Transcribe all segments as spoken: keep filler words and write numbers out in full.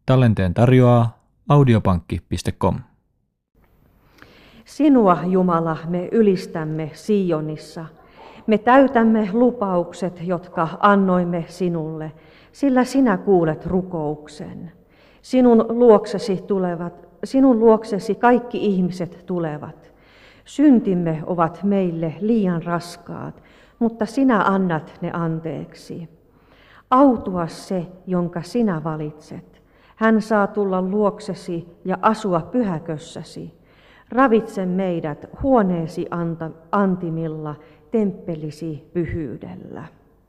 Tallenteen tarjoaa audiopankki piste com. Sinua, Jumala, me ylistämme Sionissa. Me täytämme lupaukset, jotka annoimme sinulle, sillä sinä kuulet rukouksen. Sinun luoksesi, tulevat, sinun luoksesi kaikki ihmiset tulevat. Syntimme ovat meille liian raskaat, mutta sinä annat ne anteeksi. Autua se, jonka sinä valitset. Hän saa tulla luoksesi ja asua pyhäkössäsi. Ravitse meidät huoneesi anta, antimilla, temppelisi pyhyydellä.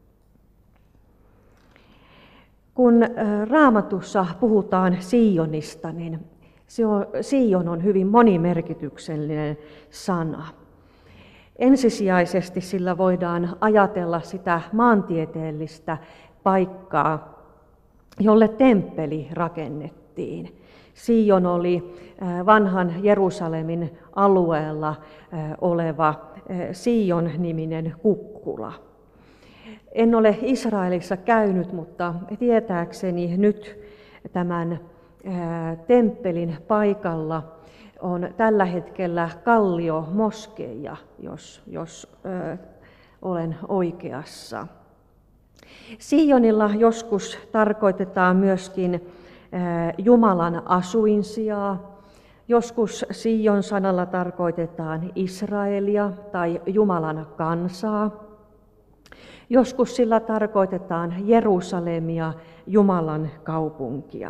Kun Raamatussa puhutaan Sionista, niin Sion on hyvin monimerkityksellinen sana. Ensisijaisesti sillä voidaan ajatella sitä maantieteellistä paikkaa, jolle temppeli rakennettiin. Sion oli vanhan Jerusalemin alueella oleva Sion-niminen kukkula. En ole Israelissa käynyt, mutta tietääkseni nyt tämän temppelin paikalla on tällä hetkellä Kallio-moskeija, jos, jos ö, olen oikeassa. Sionilla joskus tarkoitetaan myöskin ö, Jumalan asuinsijaa. Joskus Sion sanalla tarkoitetaan Israelia tai Jumalan kansaa. Joskus sillä tarkoitetaan Jerusalemia, Jumalan kaupunkia.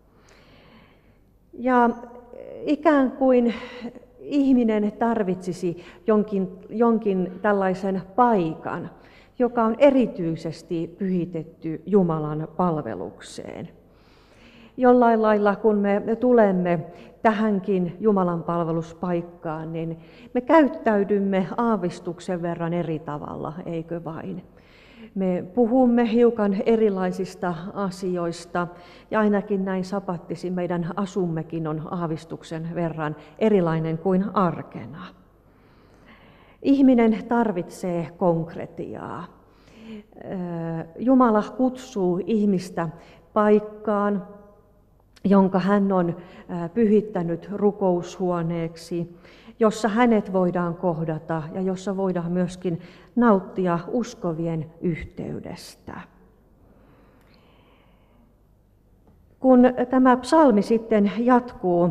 Ja ikään kuin ihminen tarvitsisi jonkin, jonkin tällaisen paikan, joka on erityisesti pyhitetty Jumalan palvelukseen. Jollain lailla, kun me tulemme tähänkin Jumalan palveluspaikkaan, niin me käyttäydymme aavistuksen verran eri tavalla, eikö vain? Me puhumme hiukan erilaisista asioista, ja ainakin näin sapattisi meidän asummekin on aavistuksen verran erilainen kuin arkena. Ihminen tarvitsee konkretiaa. Jumala kutsuu ihmistä paikkaan, jonka hän on pyhittänyt rukoushuoneeksi, jossa hänet voidaan kohdata ja jossa voidaan myöskin nauttia uskovien yhteydestä. Kun tämä psalmi sitten jatkuu,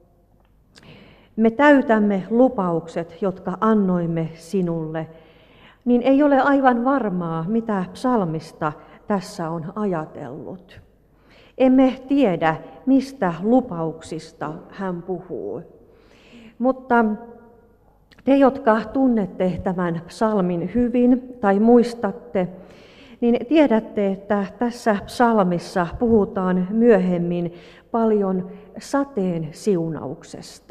me täytämme lupaukset, jotka annoimme sinulle, niin ei ole aivan varmaa, mitä psalmista tässä on ajatellut. Emme tiedä, mistä lupauksista hän puhuu. Mutta te, jotka tunnette tämän psalmin hyvin tai muistatte, niin tiedätte, että tässä psalmissa puhutaan myöhemmin paljon sateen siunauksesta.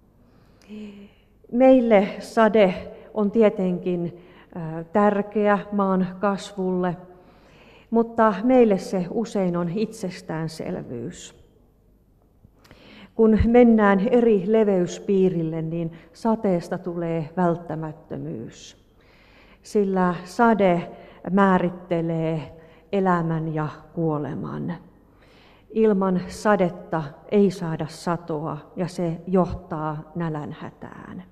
Meille sade on tietenkin tärkeä maan kasvulle, mutta meille se usein on itsestäänselvyys. Kun mennään eri leveyspiirille, niin sateesta tulee välttämättömyys, sillä sade määrittelee elämän ja kuoleman. Ilman sadetta ei saada satoa ja se johtaa nälänhätään.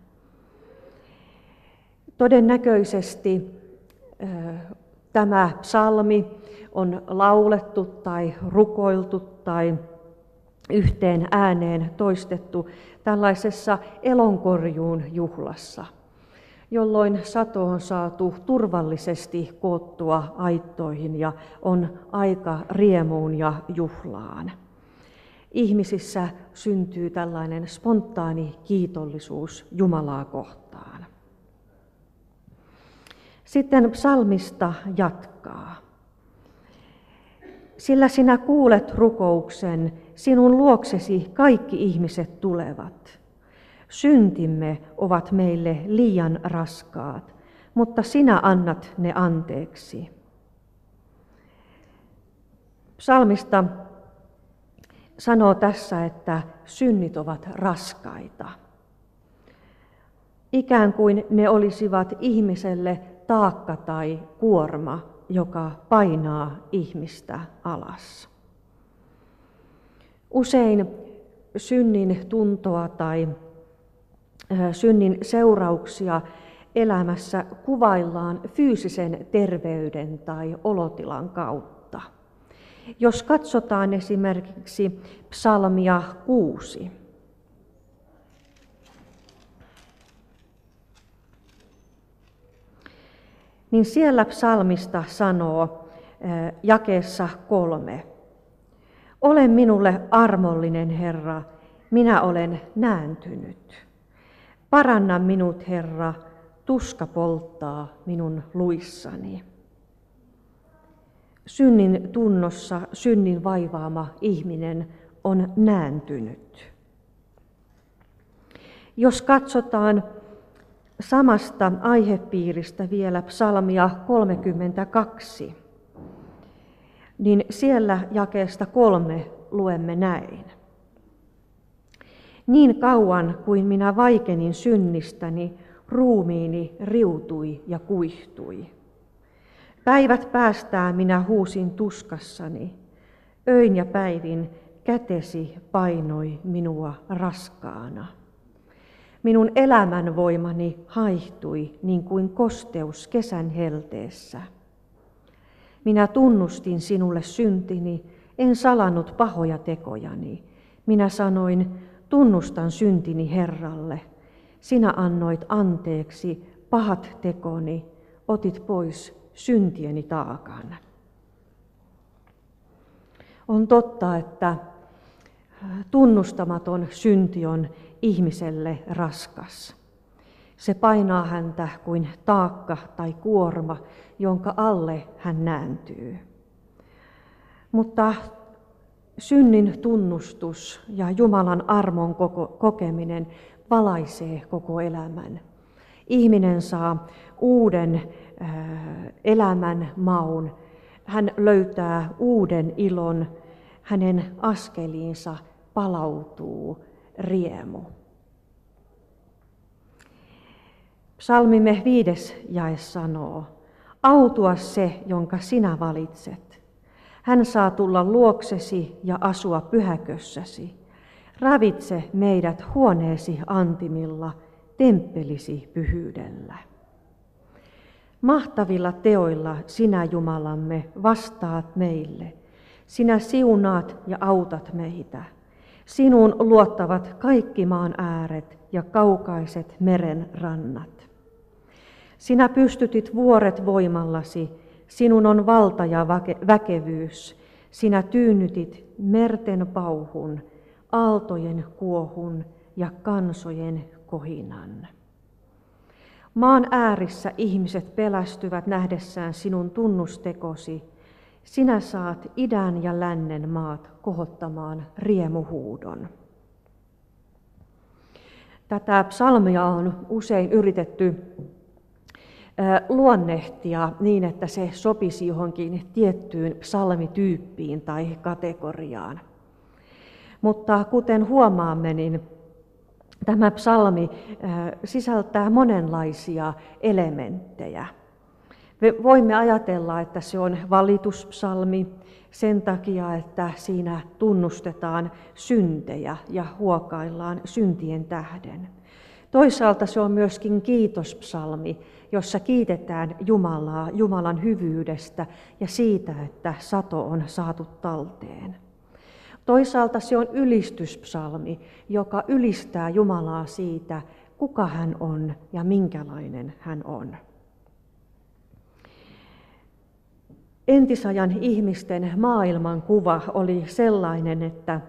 Todennäköisesti tämä psalmi on laulettu tai rukoiltu tai yhteen ääneen toistettu tällaisessa elonkorjuun juhlassa, jolloin sato on saatu turvallisesti koottua aittoihin ja on aika riemuun ja juhlaan. Ihmisissä syntyy tällainen spontaani kiitollisuus Jumalaa kohtaan. Sitten psalmista jatkaa. Sillä sinä kuulet rukouksen, sinun luoksesi kaikki ihmiset tulevat. Syntimme ovat meille liian raskaat, mutta sinä annat ne anteeksi. Psalmista sanoo tässä, että synnit ovat raskaita. Ikään kuin ne olisivat ihmiselle taakka tai kuorma, joka painaa ihmistä alas. Usein synnin tuntoa tai synnin seurauksia elämässä kuvaillaan fyysisen terveyden tai olotilan kautta. Jos katsotaan esimerkiksi psalmia kuusi, niin siellä psalmista sanoo jakeessa kolme: Ole minulle armollinen, Herra, minä olen nääntynyt. Paranna minut, Herra, tuska polttaa minun luissani. Synnin tunnossa synnin vaivaama ihminen on nääntynyt. Jos katsotaan samasta aihepiiristä vielä psalmia kolmekymmentäkaksi, niin siellä jakeesta kolme luemme näin. Niin kauan kuin minä vaikenin synnistäni, ruumiini riutui ja kuihtui. Päivät päästään minä huusin tuskassani, öin ja päivin kätesi painoi minua raskaana. Minun elämänvoimani haihtui niin kuin kosteus kesän helteessä. Minä tunnustin sinulle syntini, en salannut pahoja tekojani. Minä sanoin, tunnustan syntini Herralle. Sinä annoit anteeksi pahat tekoni, otit pois syntieni taakan. On totta, että tunnustamaton synti on ihmiselle raskas. Se painaa häntä kuin taakka tai kuorma, jonka alle hän nääntyy. Mutta synnin tunnustus ja Jumalan armon kokeminen valaisee koko elämän. Ihminen saa uuden elämän maun. Hän löytää uuden ilon. Hänen askeliinsa palautuu riemu. Psalmimme viides jae sanoo, autua se, jonka sinä valitset. Hän saa tulla luoksesi ja asua pyhäkössäsi. Ravitse meidät huoneesi antimilla, temppelisi pyhyydellä. Mahtavilla teoilla sinä, Jumalamme, vastaat meille. Sinä siunaat ja autat meitä. Sinuun luottavat kaikki maan ääret ja kaukaiset meren rannat. Sinä pystytit vuoret voimallasi, sinun on valta ja väkevyys. Sinä tyynnytit merten pauhun, aaltojen kuohun ja kansojen kohinan. Maan äärissä ihmiset pelästyvät nähdessään sinun tunnustekosi. Sinä saat idän ja lännen maat kohottamaan riemuhuudon. Tätä psalmia on usein yritetty luonnehtia niin, että se sopisi johonkin tiettyyn psalmityyppiin tai kategoriaan. Mutta kuten huomaamme, niin tämä psalmi sisältää monenlaisia elementtejä. Me voimme ajatella, että se on valituspsalmi sen takia, että siinä tunnustetaan syntejä ja huokaillaan syntien tähden. Toisaalta se on myöskin kiitospsalmi, jossa kiitetään Jumalaa Jumalan hyvyydestä ja siitä, että sato on saatu talteen. Toisaalta se on ylistyspsalmi, joka ylistää Jumalaa siitä, kuka hän on ja minkälainen hän on. Entisajan ihmisten maailmankuva oli sellainen, että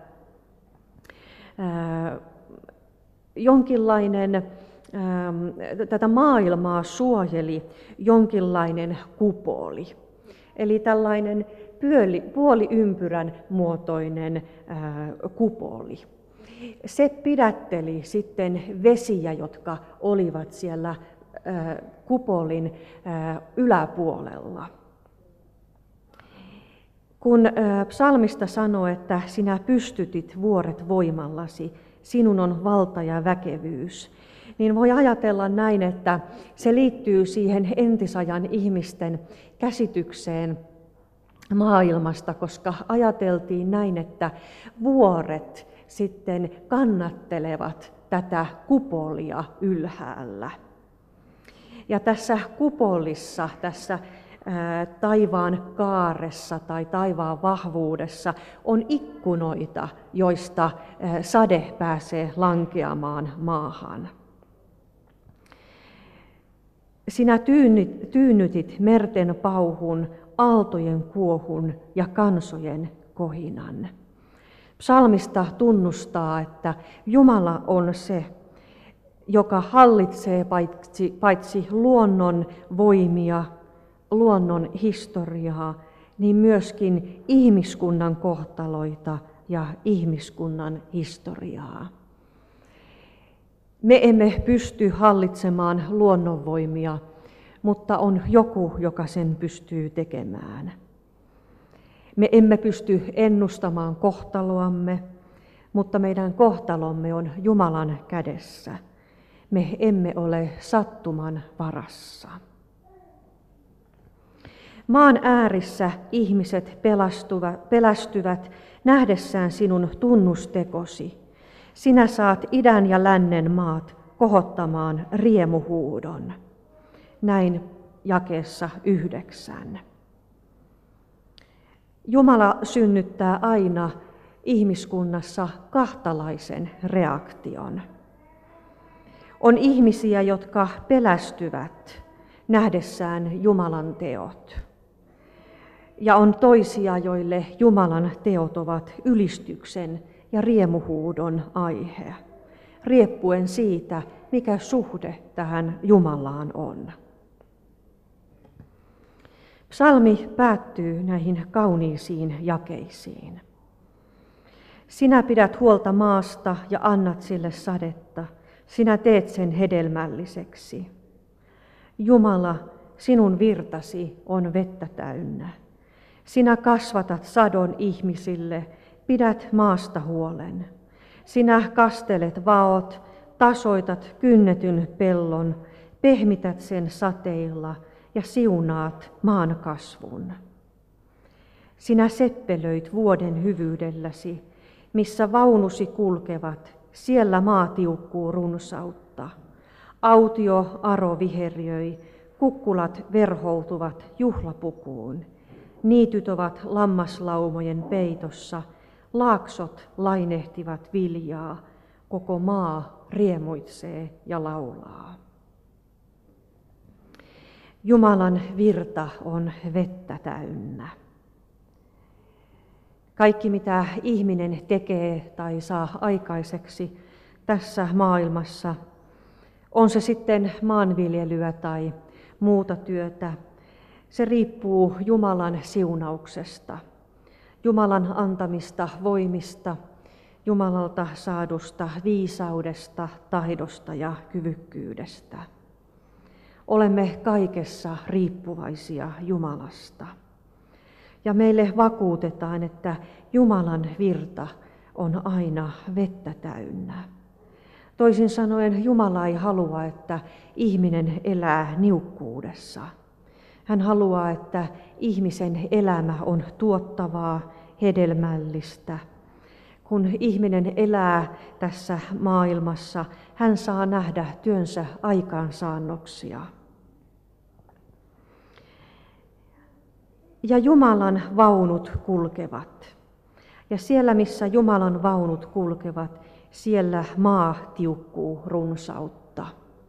ää, jonkinlainen, ää, tätä maailmaa suojeli jonkinlainen kupoli. Eli tällainen puoli, puoliympyrän muotoinen ää, kupoli. Se pidätteli sitten vesiä, jotka olivat siellä ää, kupolin ää, yläpuolella. Kun psalmista sanoo, että sinä pystytit vuoret voimallasi, sinun on valta ja väkevyys, niin voi ajatella näin, että se liittyy siihen entisajan ihmisten käsitykseen maailmasta, koska ajateltiin näin, että vuoret sitten kannattelevat tätä kupolia ylhäällä. Ja tässä kupolissa, tässä ää, taivaan kaaressa tai taivaan vahvuudessa on ikkunoita, joista ää, sade pääsee lankeamaan maahan. Sinä tyynnyt, tyynnytit merten pauhun, aaltojen kuohun ja kansojen kohinan. Psalmista tunnustaa, että Jumala on se, joka hallitsee paitsi, paitsi luonnon voimia, luonnon historiaa, niin myöskin ihmiskunnan kohtaloita ja ihmiskunnan historiaa. Me emme pysty hallitsemaan luonnonvoimia, mutta on joku, joka sen pystyy tekemään. Me emme pysty ennustamaan kohtaloamme, mutta meidän kohtalomme on Jumalan kädessä. Me emme ole sattuman varassa. Maan äärissä ihmiset pelästyvät nähdessään sinun tunnustekosi. Sinä saat idän ja lännen maat kohottamaan riemuhuudon. Näin jakeessa yhdeksän. Jumala synnyttää aina ihmiskunnassa kahtalaisen reaktion. On ihmisiä, jotka pelästyvät nähdessään Jumalan teot. Ja on toisia, joille Jumalan teot ovat ylistyksen ja riemuhuudon aihe, riippuen siitä, mikä suhde tähän Jumalaan on. Psalmi päättyy näihin kauniisiin jakeisiin. Sinä pidät huolta maasta ja annat sille sadetta. Sinä teet sen hedelmälliseksi. Jumala, sinun virtasi on vettä täynnä. Sinä kasvatat sadon ihmisille, pidät maasta huolen. Sinä kastelet vaot, tasoitat kynnetyn pellon, pehmität sen sateilla ja siunaat maan kasvun. Sinä seppelöit vuoden hyvyydelläsi, missä vaunusi kulkevat, siellä maa tiukkuu runsautta. Autio aro viherjöi, kukkulat verhoutuvat juhlapukuun. Niityt ovat lammaslaumojen peitossa, laaksot lainehtivat viljaa, koko maa riemuitsee ja laulaa. Jumalan virta on vettä täynnä. Kaikki mitä ihminen tekee tai saa aikaiseksi tässä maailmassa, on se sitten maanviljelyä tai muuta työtä, se riippuu Jumalan siunauksesta, Jumalan antamista voimista, Jumalalta saadusta viisaudesta, tahdosta ja kyvykkyydestä. Olemme kaikessa riippuvaisia Jumalasta. Ja meille vakuutetaan, että Jumalan virta on aina vettä täynnä. Toisin sanoen Jumala ei halua, että ihminen elää niukkuudessa. Hän haluaa, että ihmisen elämä on tuottavaa, hedelmällistä. Kun ihminen elää tässä maailmassa, hän saa nähdä työnsä aikaansaannoksia. Ja Jumalan vaunut kulkevat. Ja siellä, missä Jumalan vaunut kulkevat, siellä maa tiukkuu runsautta.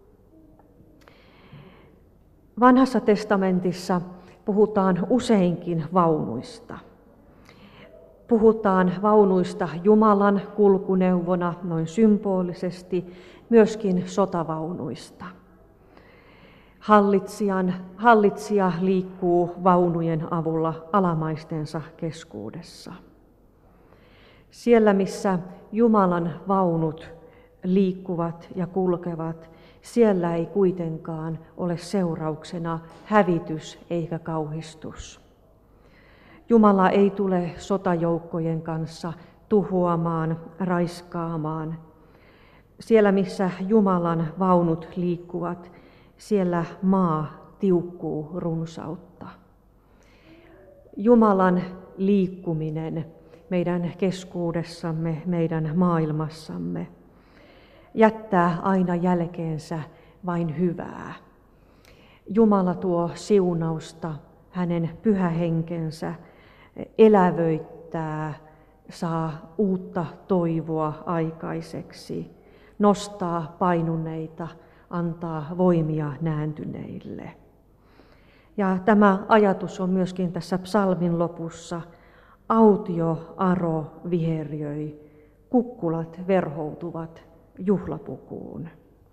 Vanhassa testamentissa puhutaan useinkin vaunuista. Puhutaan vaunuista Jumalan kulkuneuvona noin symbolisesti, myöskin sotavaunuista. Hallitsijan, hallitsija liikkuu vaunujen avulla alamaistensa keskuudessa. Siellä, missä Jumalan vaunut liikkuvat ja kulkevat, siellä ei kuitenkaan ole seurauksena hävitys eikä kauhistus. Jumala ei tule sotajoukkojen kanssa tuhoamaan, raiskaamaan. Siellä, missä Jumalan vaunut liikkuvat, siellä maa tiukkuu runsautta. Jumalan liikkuminen meidän keskuudessamme, meidän maailmassamme jättää aina jälkeensä vain hyvää. Jumala tuo siunausta, hänen pyhä henkensä elävöittää, saa uutta toivoa aikaiseksi, nostaa painuneita, antaa voimia nääntyneille. Ja tämä ajatus on myöskin tässä psalmin lopussa. Autio, aro viherjöi, kukkulat verhoutuvat juhlapukuun.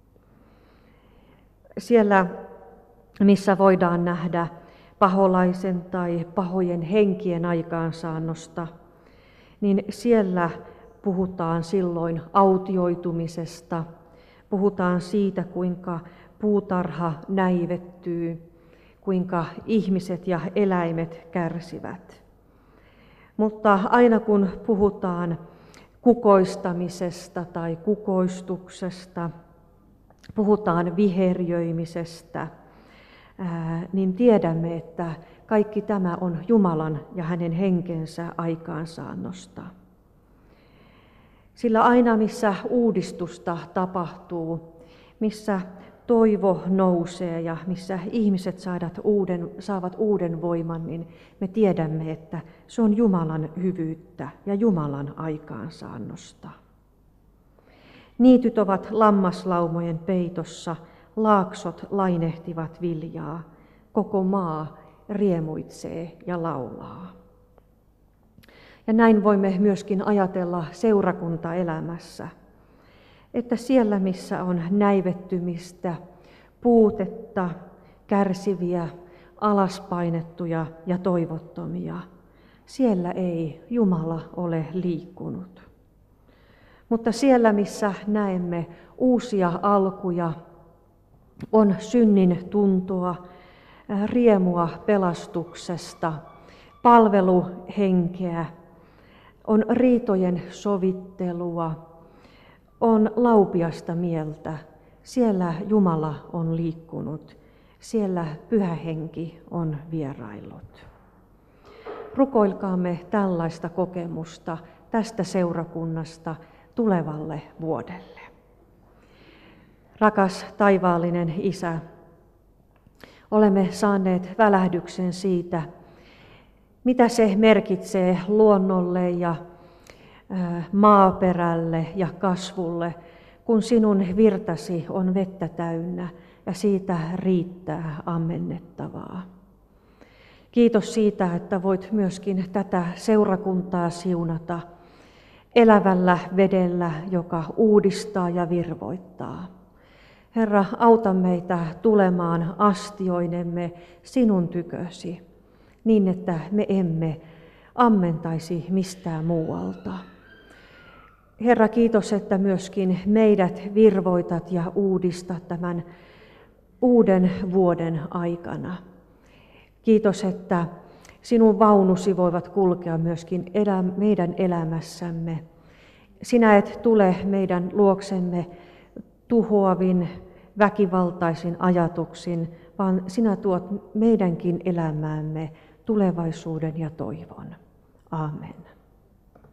Siellä, missä voidaan nähdä paholaisen tai pahojen henkien aikaansaannosta, niin siellä puhutaan silloin autioitumisesta, puhutaan siitä, kuinka puutarha näivettyy, kuinka ihmiset ja eläimet kärsivät. Mutta aina kun puhutaan kukoistamisesta tai kukoistuksesta, puhutaan viherjöimisestä, niin tiedämme, että kaikki tämä on Jumalan ja hänen henkensä aikaansaannosta. Sillä aina missä uudistusta tapahtuu, missä toivo nousee ja missä ihmiset saavat uuden, saavat uuden voiman, niin me tiedämme, että se on Jumalan hyvyyttä ja Jumalan aikaansaannosta. Niityt ovat lammaslaumojen peitossa, laaksot lainehtivat viljaa, koko maa riemuitsee ja laulaa. Ja näin voimme myöskin ajatella seurakuntaelämässä, että siellä missä on näivettymistä, puutetta, kärsiviä, alaspainettuja ja toivottomia, siellä ei Jumala ole liikkunut. Mutta siellä missä näemme uusia alkuja, on synnin tuntoa, riemua pelastuksesta, palveluhenkeä, on riitojen sovittelua, on laupiasta mieltä. Siellä Jumala on liikkunut, siellä Pyhä Henki on vieraillut. Rukoilkaamme tällaista kokemusta tästä seurakunnasta tulevalle vuodelle. Rakas taivaallinen Isä, olemme saaneet välähdyksen siitä, mitä se merkitsee luonnolle ja maaperälle ja kasvulle, kun sinun virtasi on vettä täynnä ja siitä riittää ammennettavaa. Kiitos siitä, että voit myöskin tätä seurakuntaa siunata elävällä vedellä, joka uudistaa ja virvoittaa. Herra, auta meitä tulemaan astioinemme sinun tykösi, niin että me emme ammentaisi mistään muualta. Herra, kiitos, että myöskin meidät virvoitat ja uudistat tämän uuden vuoden aikana. Kiitos, että sinun vaunusi voivat kulkea myöskin elä, meidän elämässämme. Sinä et tule meidän luoksemme tuhoavin, väkivaltaisin ajatuksin, vaan sinä tuot meidänkin elämäämme tulevaisuuden ja toivon. Aamen.